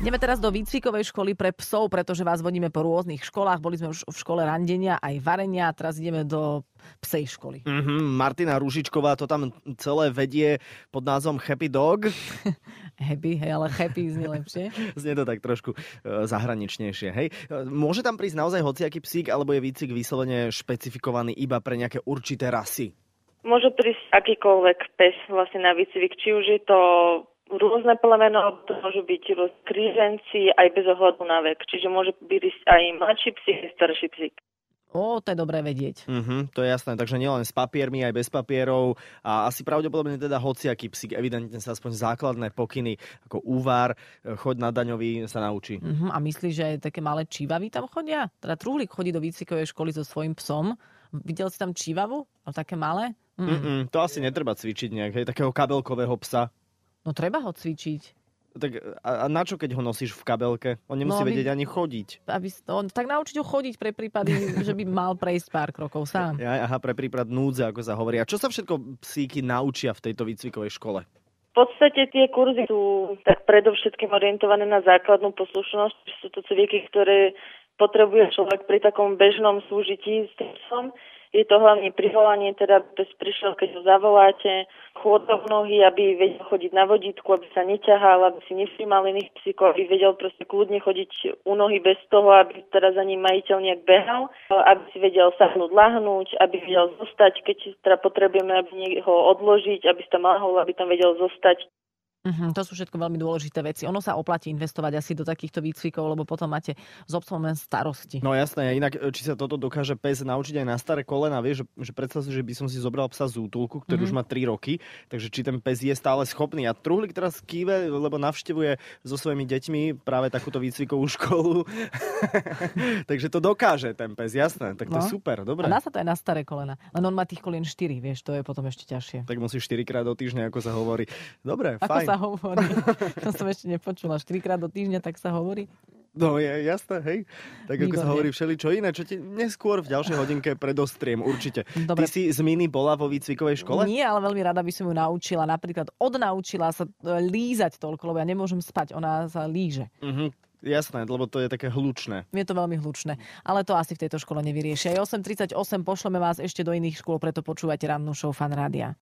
Ideme teraz do výcvikovej školy pre psov, pretože vás vodíme po rôznych školách. Boli sme už v škole randenia aj varenia a teraz ideme do psej školy. Martina Ružičková to tam celé vedie pod názvom Happy Dog. Happy, hej, ale happy znie lepšie. Znie to tak trošku zahraničnejšie, hej. Môže tam prísť naozaj hociaký psík, alebo je výcvik vyslovene špecifikovaný iba pre nejaké určité rasy? Môže prísť akýkoľvek pes vlastne na výcvik, či už je to rôzne plemeno, to môžu byť kríženci aj bez ohľadu na vek. Čiže môže byť aj mladší psík, aj starší psík. To je dobré vedieť. To je jasné, takže nielen s papiermi, aj bez papierov a asi pravdepodobne teda hociaký psík, evidentne sa aspoň základné pokyny ako úvar, choď na daňový sa naučí. A myslíš, že aj také malé čívavy tam chodia? Teda Truhlík chodí do výcvikovej školy so svojím psom. Videl si tam čívavu? Ale také malé? To asi netreba cvičiť nejak, hej, takého kabelkového psa. No treba ho cvičiť. Tak a na čo, keď ho nosíš v kabelke? On nemusí vedieť ani chodiť. Tak naučiť ho chodiť pre prípady, že by mal prejsť pár krokov sám. Pre prípad núdze, ako sa hovorí. A čo sa všetko psíky naučia v tejto výcvikovej škole? V podstate tie kurzy sú tak predovšetkým orientované na základnú poslušnosť. Sú to cviky, ktoré potrebuje človek pri takom bežnom súžití s tým psom. Je to hlavne privolanie, teda pes prišiel, keď ho zavoláte, chôdza v nohy, aby vedel chodiť na vodítku, aby sa neťahal, aby si nevšímal iných psíkov, aby vedel proste kľudne chodiť u nohy bez toho, aby teda za ním majiteľ nejak behal, aby si vedel sahnúť, lahnúť, aby vedel zostať, keď teda potrebujeme, aby ho odložiť, aby si tam lahol, aby tam vedel zostať. To sú všetko veľmi dôležité veci. Ono sa oplatí investovať asi do takýchto výcvikov, lebo potom máte s obsom len starosti. No jasné, inak či sa toto dokáže pes naučiť aj na staré kolena, vieš, že predstav si, že by som si zobral psa z útulku, ktorý už má 3 roky, takže či ten pes je stále schopný. A Truhlík teraz kýve, lebo navštevuje so svojimi deťmi práve takúto výcvikovú školu. Takže to dokáže ten pes, jasné. Tak to je super, dobre. A dá sa to aj na staré kolena. Len on má tých kolien 4, vieš, to je potom ešte ťažšie. Tak musíš 4-krát do týždňa, ako sa hovorí. Dobre, ako fajn. Sa hovorí. To som ešte nepočula. 4-krát do týždňa, tak sa hovorí. No je jasné, hej. Tak ako sa hovorí všeličo iné, čo ti neskôr v ďalšej hodinke predostriem, určite. Dobre. Ty si z Mini bola vo výcvikovej škole? Nie, ale veľmi rada by som ju naučila. Napríklad odnaučila sa lízať toľko, lebo ja nemôžem spať. Ona sa líže. Jasné, lebo to je také hlučné. Je to veľmi hlučné, ale to asi v tejto škole nevyriešia. 8:38, pošleme vás ešte do iných škôl, preto počúvate rannú show Fan Rádia.